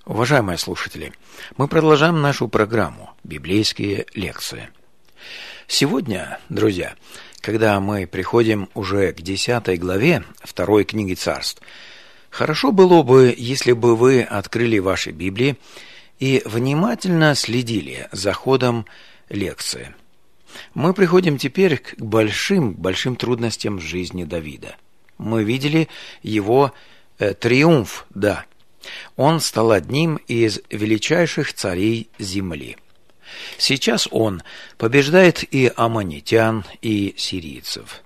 Уважаемые слушатели, мы продолжаем нашу программу «Библейские лекции». Сегодня, друзья, когда мы приходим уже к 10 главе 2 книги Царств, хорошо было бы, если бы вы открыли ваши Библии и внимательно следили за ходом лекции. Мы приходим теперь к большим трудностям в жизни Давида. Мы видели его триумф, да. Он стал одним из величайших царей земли. Сейчас он побеждает и аммонитян, и сирийцев.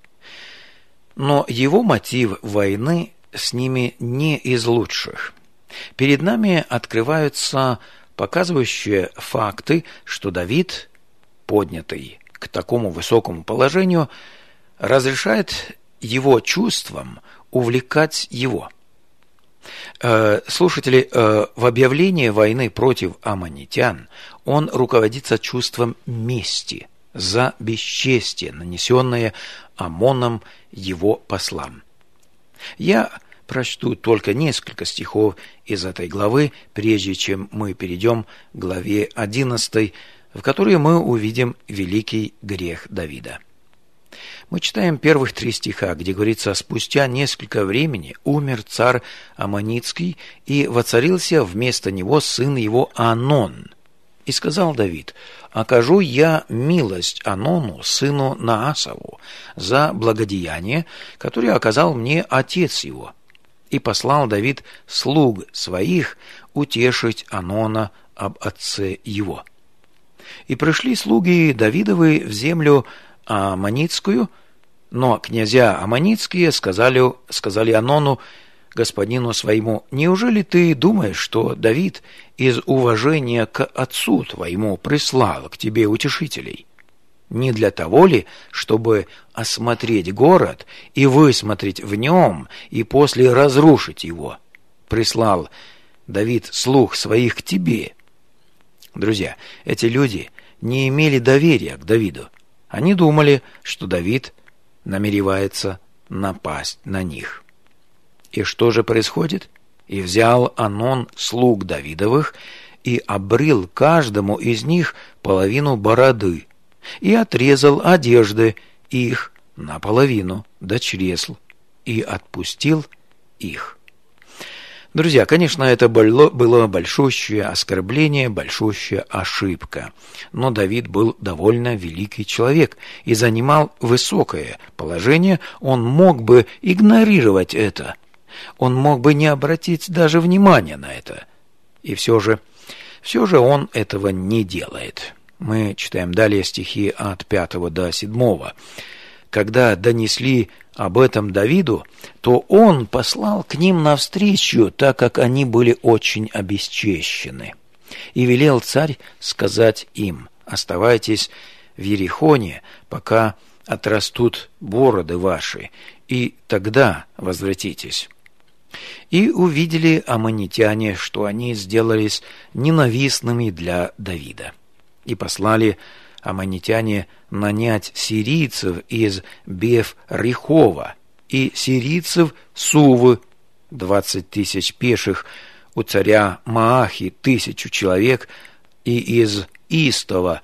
Но его мотив войны с ними не из лучших. Перед нами открываются показывающие факты, что Давид, поднятый к такому высокому положению, разрешает его чувствам увлекать его. Слушатели, в объявлении войны против аммонитян он руководится чувством мести за бесчестие, нанесенное Амоном его послам. Я прочту только несколько стихов из этой главы, прежде чем мы перейдем к главе 11, в которой мы увидим великий грех Давида. Мы читаем первых 3 стиха, где говорится: «Спустя несколько времени умер царь Аммонитский, и воцарился вместо него сын его Анон. И сказал Давид: окажу я милость Анону, сыну Наасову, за благодеяние, которое оказал мне отец его. И послал Давид слуг своих утешить Анона об отце его. И пришли слуги Давидовы в землю Аммонитскую, но князья Аммонитские сказали Анону, господину своему: неужели ты думаешь, что Давид из уважения к отцу твоему прислал к тебе утешителей? Не для того ли, чтобы осмотреть город и высмотреть в нем, и после разрушить его, прислал Давид слуг своих к тебе?» Друзья, эти люди не имели доверия к Давиду. Они думали, что Давид намеревается напасть на них. И что же происходит? «И взял Анон слуг Давидовых, и обрил каждому из них половину бороды, и отрезал одежды их наполовину до чресл, и отпустил их». Друзья, конечно, это было большущее оскорбление, большущая ошибка. Но Давид был довольно великий человек и занимал высокое положение. Он мог бы игнорировать это. Он мог бы не обратить даже внимания на это. И все же он этого не делает. Мы читаем далее стихи от 5 до 7. «Когда донесли об этом Давиду, то он послал к ним навстречу, так как они были очень обесчещены. И велел царь сказать им: оставайтесь в Ерихоне, пока отрастут бороды ваши, и тогда возвратитесь. И увидели аммонитяне, что они сделались ненавистными для Давида. И послали аммонитяне нанять сирийцев из Беф-Рехова и сирийцев Сувы, 20 тысяч пеших, у царя Маахи 1000 человек, и из Истова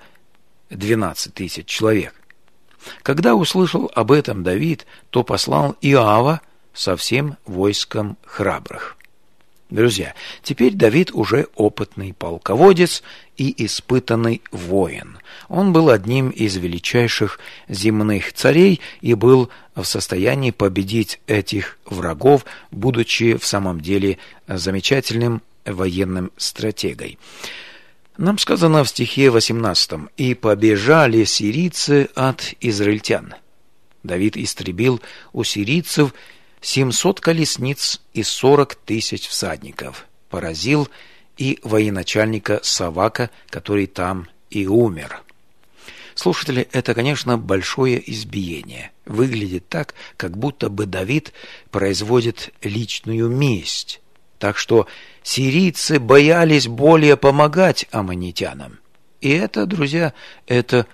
12 тысяч человек. Когда услышал об этом Давид, то послал Иоава со всем войском храбрых». Друзья, теперь Давид уже опытный полководец и испытанный воин. Он был одним из величайших земных царей и был в состоянии победить этих врагов, будучи в самом деле замечательным военным стратегой. Нам сказано в стихе 18: «И побежали сирийцы от израильтян». Давид истребил у сирийцев 700 колесниц и 40 тысяч всадников, поразил и военачальника Савака, который там и умер. Слушатели, это, конечно, большое избиение. Выглядит так, как будто бы Давид производит личную месть. Так что сирийцы боялись более помогать аммонитянам. И это, друзья, это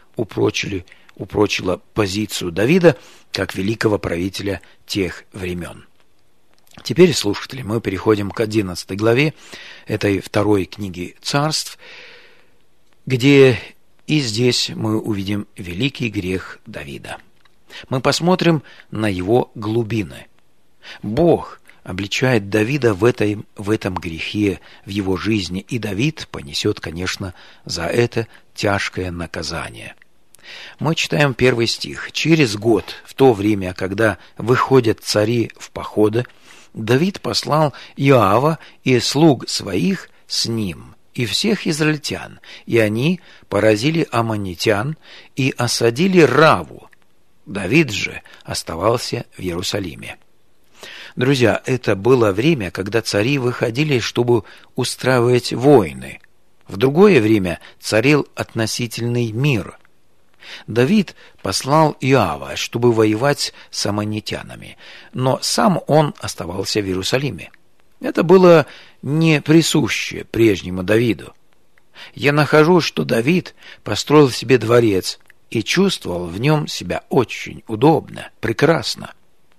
упрочило позицию Давида как великого правителя тех времен. Теперь, слушатели, мы переходим к 11 главе этой второй книги Царств, где и здесь мы увидим великий грех Давида. Мы посмотрим на его глубины. Бог обличает Давида в этом грехе, в его жизни, и Давид понесет, конечно, за это тяжкое наказание. Мы читаем 1 стих. «Через год, в то время, когда выходят цари в походы, Давид послал Иоава и слуг своих с ним, и всех израильтян, и они поразили аммонитян и осадили Раву. Давид же оставался в Иерусалиме». Друзья, это было время, когда цари выходили, чтобы устраивать войны. В другое время царил относительный мир. Давид послал Иоава, чтобы воевать с аммонитянами, но сам он оставался в Иерусалиме. Это было не присуще прежнему Давиду. Я нахожу, что Давид построил себе дворец и чувствовал в нем себя очень удобно, прекрасно.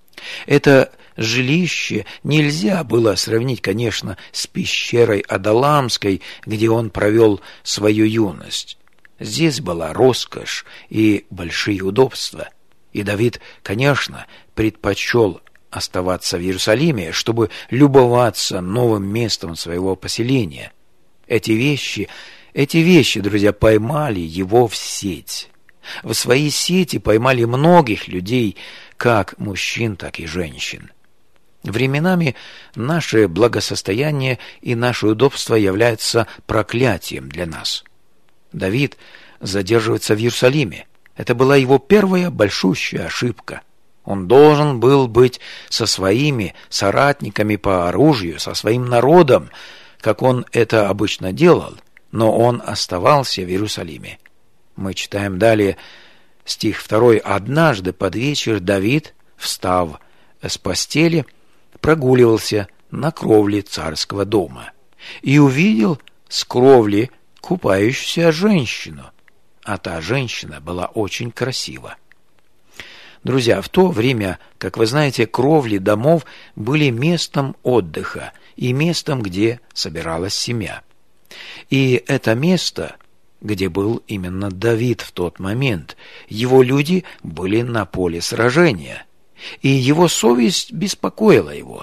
Это жилище нельзя было сравнить, конечно, с пещерой Адалламской, где он провел свою юность. Здесь была роскошь и большие удобства. И Давид, конечно, предпочел оставаться в Иерусалиме, чтобы любоваться новым местом своего поселения. Эти вещи, друзья, поймали его в сеть. В свои сети поймали многих людей, как мужчин, так и женщин. Временами наше благосостояние и наше удобство являются проклятием для нас. Давид задерживается в Иерусалиме. Это была его первая большущая ошибка. Он должен был быть со своими соратниками по оружию, со своим народом, как он это обычно делал, но он оставался в Иерусалиме. Мы читаем далее стих 2. «Однажды под вечер Давид, встав с постели, прогуливался на кровле царского дома и увидел с кровли купающуюся женщину, а та женщина была очень красива». Друзья, в то время, как вы знаете, кровли домов были местом отдыха и местом, где собиралась семья. И это место, где был именно Давид в тот момент, его люди были на поле сражения, и его совесть беспокоила его.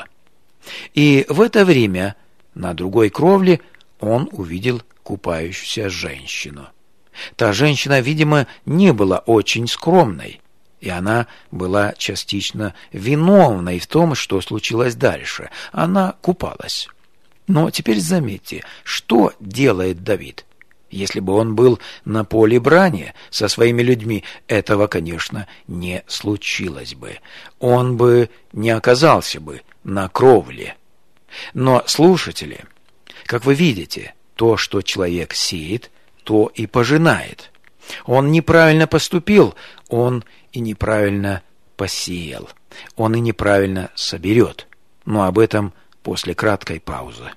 И в это время на другой кровле он увидел купающуюся женщину. Та женщина, видимо, не была очень скромной, и она была частично виновной в том, что случилось дальше. Она купалась. Но теперь заметьте, что делает Давид. Если бы он был на поле брани со своими людьми, этого, конечно, не случилось бы. Он бы не оказался бы на кровле. Но, слушатели, как вы видите, то, что человек сеет, то и пожинает. Он неправильно поступил, он и неправильно посеял, он и неправильно соберет. Но об этом после краткой паузы.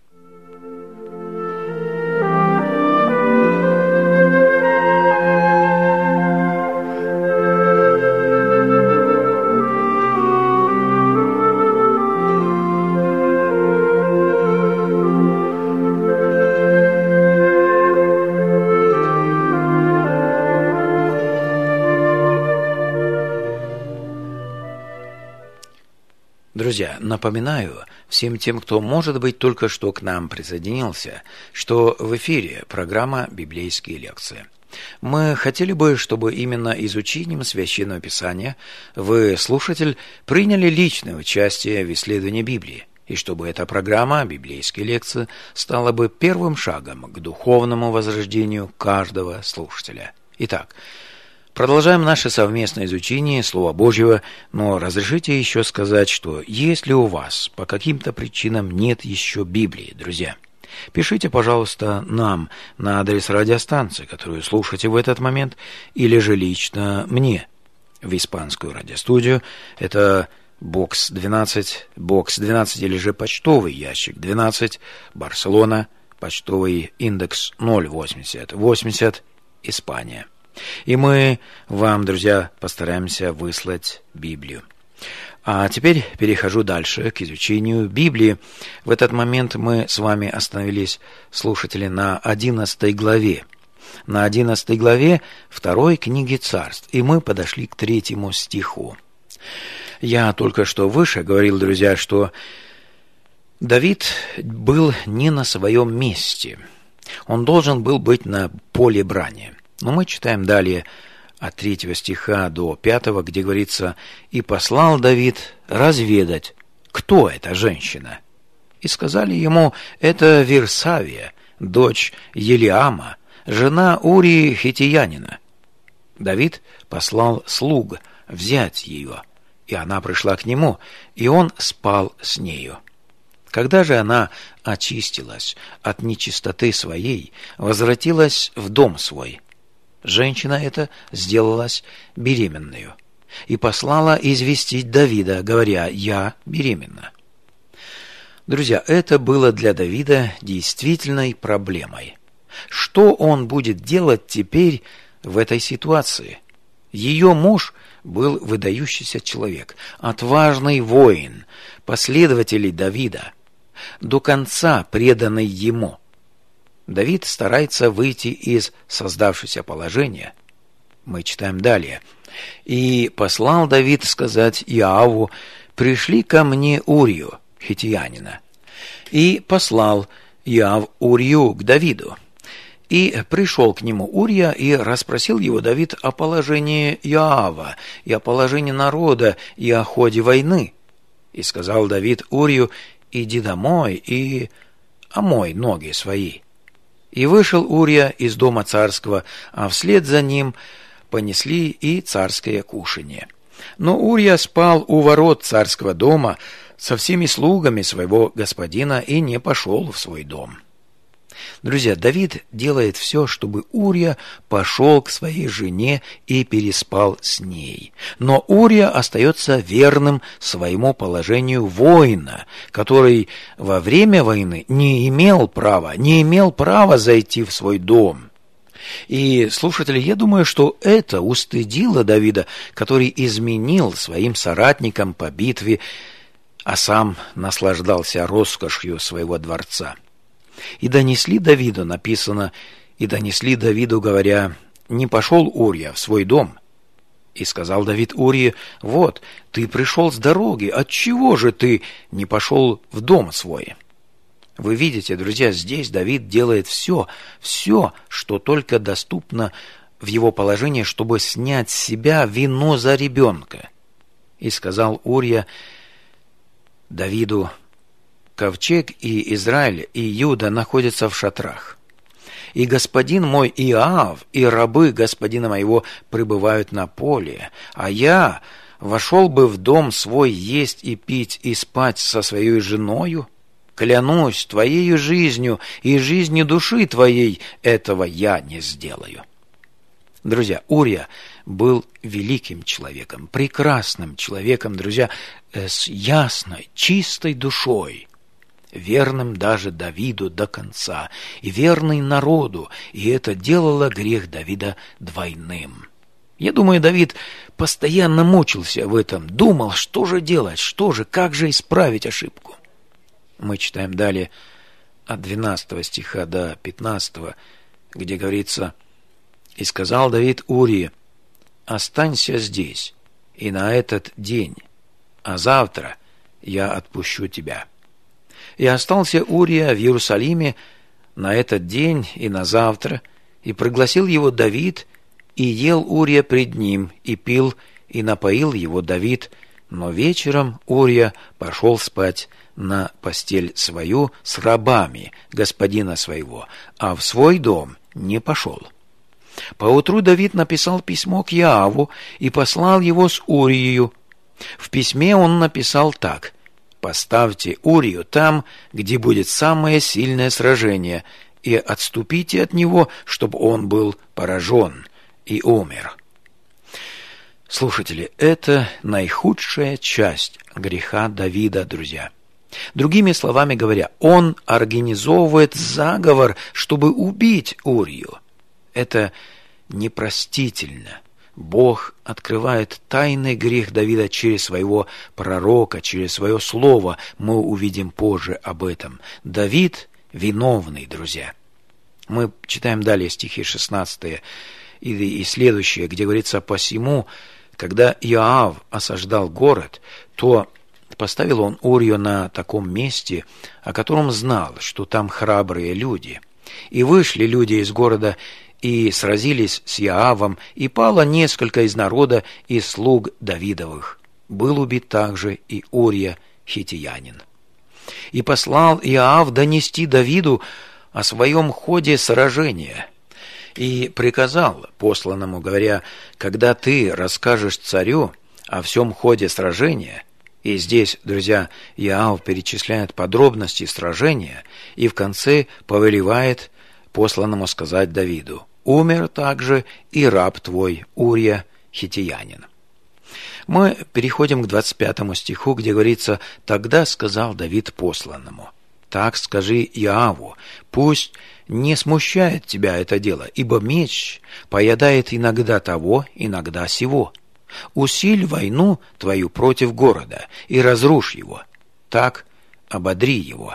Друзья, напоминаю всем тем, кто, может быть, только что к нам присоединился, что в эфире программа «Библейские лекции». Мы хотели бы, чтобы именно изучением Священного Писания вы, слушатель, приняли личное участие в исследовании Библии, и чтобы эта программа «Библейские лекции» стала бы первым шагом к духовному возрождению каждого слушателя. Итак, продолжаем наше совместное изучение Слова Божьего, но разрешите еще сказать, что если у вас по каким-то причинам нет еще Библии, друзья, пишите, пожалуйста, нам на адрес радиостанции, которую слушаете в этот момент, или же лично мне в испанскую радиостудию. Это бокс 12 или же почтовый ящик 12, Барселона, почтовый индекс 08080, Испания. И мы вам, друзья, постараемся выслать Библию. А теперь перехожу дальше к изучению Библии. В этот момент мы с вами остановились, слушатели, на 11 главе. На 11 главе 2 книги Царств. И мы подошли к 3 стиху. Я только что выше говорил, друзья, что Давид был не на своем месте. Он должен был быть на поле брани. Но мы читаем далее от 3 стиха до 5, где говорится: «И послал Давид разведать, кто эта женщина. И сказали ему: это Вирсавия, дочь Елиама, жена Урии Хиттиянина. Давид послал слуг взять ее, и она пришла к нему, и он спал с нею. Когда же она очистилась от нечистоты своей, возвратилась в дом свой, женщина эта сделалась беременную и послала известить Давида, говоря: я беременна». Друзья, это было для Давида действительной проблемой. Что он будет делать теперь в этой ситуации? Ее муж был выдающийся человек, отважный воин, последователь Давида, до конца преданный ему. Давид старается выйти из создавшегося положения. Мы читаем далее. «И послал Давид сказать Иоаву: пришли ко мне Урию Хиттиянина. И послал Иоав Урию к Давиду. И пришел к нему Урия, и расспросил его Давид о положении Иоава, и о положении народа, и о ходе войны. И сказал Давид Урию: иди домой и омой ноги свои. И вышел Урия из дома царского, а вслед за ним понесли и царское кушанье. Но Урия спал у ворот царского дома со всеми слугами своего господина и не пошел в свой дом». Друзья, Давид делает все, чтобы Урия пошел к своей жене и переспал с ней. Но Урия остается верным своему положению воина, который во время войны не имел права зайти в свой дом. И, слушатели, я думаю, что это устыдило Давида, который изменил своим соратникам по битве, а сам наслаждался роскошью своего дворца. И донесли Давиду, написано, и донесли Давиду, говоря: не пошел Урия в свой дом. И сказал Давид Урии: вот, ты пришел с дороги, отчего же ты не пошел в дом свой? Вы видите, друзья, здесь Давид делает все, что только доступно в его положении, чтобы снять с себя вину за ребенка. И сказал Урия Давиду: ковчег и Израиль и Иуда находятся в шатрах. И господин мой Иоав и рабы господина моего пребывают на поле, а я вошел бы в дом свой есть и пить и спать со своей женою? Клянусь твоею жизнью и жизнью души твоей, этого я не сделаю». Друзья, Урия был великим человеком, прекрасным человеком, друзья, с ясной, чистой душой, верным даже Давиду до конца, и верный народу, и это делало грех Давида двойным. Я думаю, Давид постоянно мучился в этом, думал, что же делать, как же исправить ошибку. Мы читаем далее от 12 стиха до 15, где говорится: «И сказал Давид Урии: останься здесь и на этот день, а завтра я отпущу тебя». И остался Урия в Иерусалиме на этот день и на завтра, и пригласил его Давид, и ел Урия пред ним, и пил, и напоил его Давид, но вечером Урия пошел спать на постель свою с рабами господина своего, а в свой дом не пошел. Поутру Давид написал письмо к Иоаву и послал его с Урией. В письме он написал так: «Поставьте Урию там, где будет самое сильное сражение, и отступите от него, чтобы он был поражен и умер». Слушатели, это наихудшая часть греха Давида, друзья. Другими словами говоря, он организовывает заговор, чтобы убить Урию. Это непростительно. Бог открывает тайный грех Давида через своего пророка, через свое слово. Мы увидим позже об этом. Давид виновный, друзья. Мы читаем далее стихи 16 и следующие, где говорится: «Посему, когда Иоав осаждал город, то поставил он Урию на таком месте, о котором знал, что там храбрые люди. И вышли люди из города и сразились с Иоавом, и пало несколько из народа и слуг Давидовых. Был убит также и Урия хиттеянин. И послал Иоав донести Давиду о своем ходе сражения, и приказал посланному, говоря: когда ты расскажешь царю о всем ходе сражения». И здесь, друзья, Иоав перечисляет подробности сражения и в конце повелевает посланному сказать Давиду: «Умер также и раб твой Урия хиттеянин». Мы переходим к 25 стиху, где говорится: «Тогда сказал Давид посланному: так скажи Иоаву, пусть не смущает тебя это дело, ибо меч поедает иногда того, иногда сего. Усиль войну твою против города и разрушь его, так ободри его».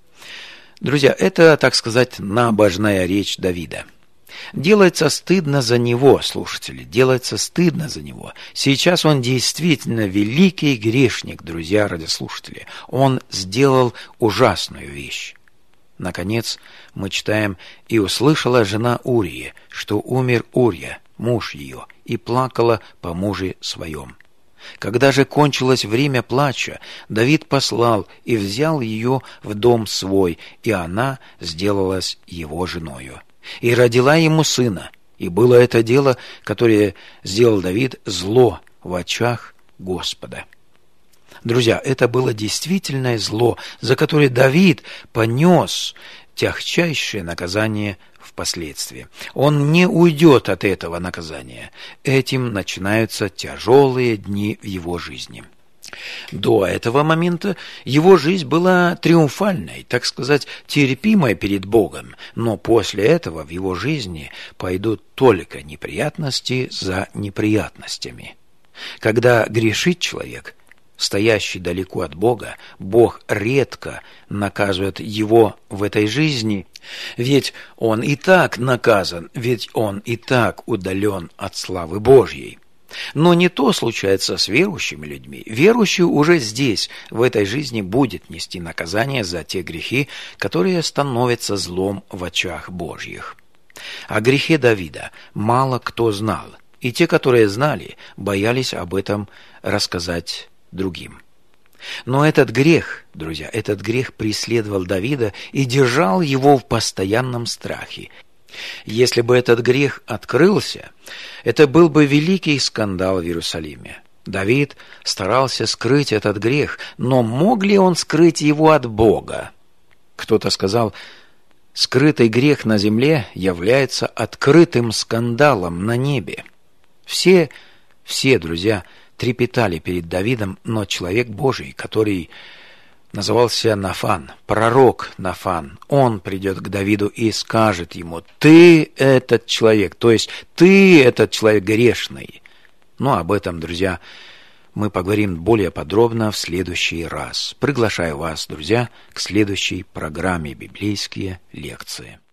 Друзья, это, так сказать, набожная речь Давида. Делается стыдно за него, слушатели, делается стыдно за него. Сейчас он действительно великий грешник, друзья, радиослушатели. Он сделал ужасную вещь. Наконец, мы читаем: «И услышала жена Урии, что умер Урия, муж ее, и плакала по муже своем. Когда же кончилось время плача, Давид послал и взял ее в дом свой, и она сделалась его женою. И родила ему сына, и было это дело, которое сделал Давид, зло в очах Господа». Друзья, это было действительное зло, за которое Давид понес тягчайшее наказание впоследствии. Он не уйдет от этого наказания. Этим начинаются тяжелые дни в его жизни. До этого момента его жизнь была триумфальной, так сказать, терпимой перед Богом, но после этого в его жизни пойдут только неприятности за неприятностями. Когда грешит человек, стоящий далеко от Бога, Бог редко наказывает его в этой жизни, ведь он и так наказан, ведь он и так удален от славы Божьей. Но не то случается с верующими людьми. Верующий уже здесь, в этой жизни, будет нести наказание за те грехи, которые становятся злом в очах Божьих. О грехе Давида мало кто знал, и те, которые знали, боялись об этом рассказать другим. Но этот грех, друзья, этот грех преследовал Давида и держал его в постоянном страхе. Если бы этот грех открылся, это был бы великий скандал в Иерусалиме. Давид старался скрыть этот грех, но мог ли он скрыть его от Бога? Кто-то сказал: скрытый грех на земле является открытым скандалом на небе. Все, друзья, трепетали перед Давидом, но человек Божий, который назывался Нафан, пророк Нафан, он придет к Давиду и скажет ему: ты этот человек, то есть ты этот человек грешный. Но об этом, друзья, мы поговорим более подробно в следующий раз. Приглашаю вас, друзья, к следующей программе «Библейские лекции».